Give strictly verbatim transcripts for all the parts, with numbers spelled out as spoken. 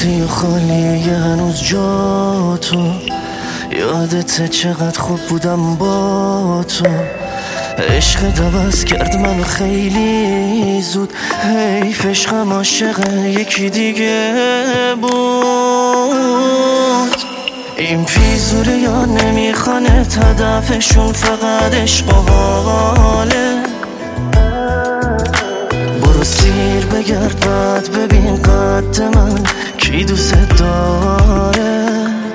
رفتی و خالیه هنوز جا تو، یادت چقدر خوب بودم با تو. عشق عوض کرد منو خیلی زود، حیف عشقم عاشق یکی دیگه بود. این فیزوری یا نمیخانه هدفشون فقط عشق و حاله. برو سیر بگرد بعد ببین قد من کی دوست داره.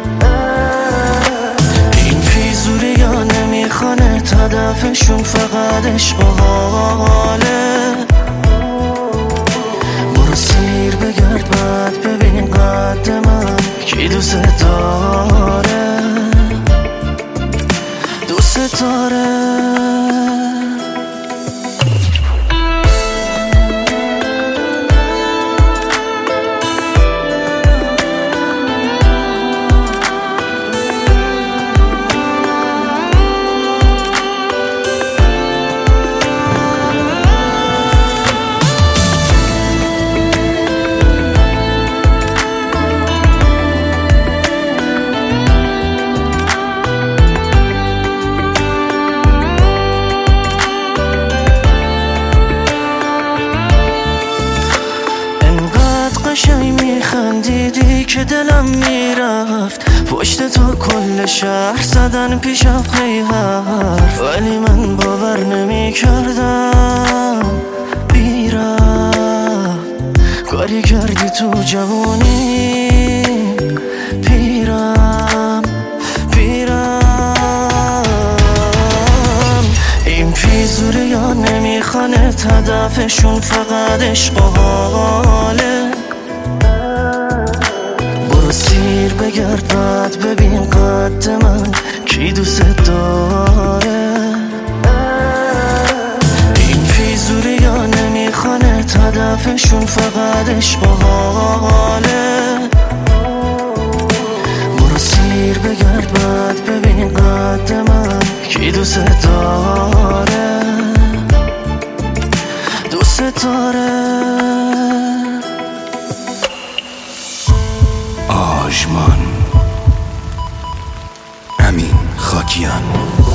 این فیزوری یا نمیخانه هدفشون فقط عشق و حاله. برو سیر بگرد بعد ببین قد من کی دوست داره، دوست داره. قشنگ میخندیدی که دلم میرفت، پشت تو کل شهر زدن پیشم پی حرف، ولی من باور نمیکردم بیرم. کاری کردی تو جوانی پیرم پیرم. این فیزوری یا نمیخانه هدفشون فقط عشق و حاله. برو سیر بگرد بعد ببین قد من کی دوست داره. این فیزوری یا نمیخانه هدفشون فقط عشق و حاله. برو سیر بگرد بعد ببین قد من کی دوست داره، دوست داره. آژمان، امین خاکیان.